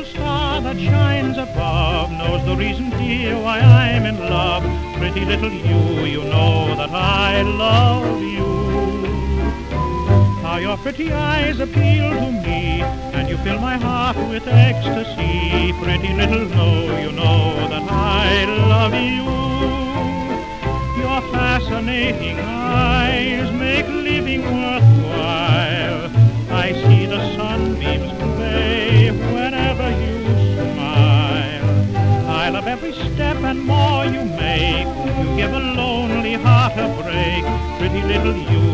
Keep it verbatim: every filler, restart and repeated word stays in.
star that shines above knows the reason, dear, why I'm in love. Pretty little you, you know that I love you. How your pretty eyes appeal to me, and you fill my heart with ecstasy. Pretty little know, you know that I love you. Your fascinating eyes make living worthwhile. I see the sunbeams play whenever you smile. I love every step and more you make. You give a lonely heart a break. Pretty little you,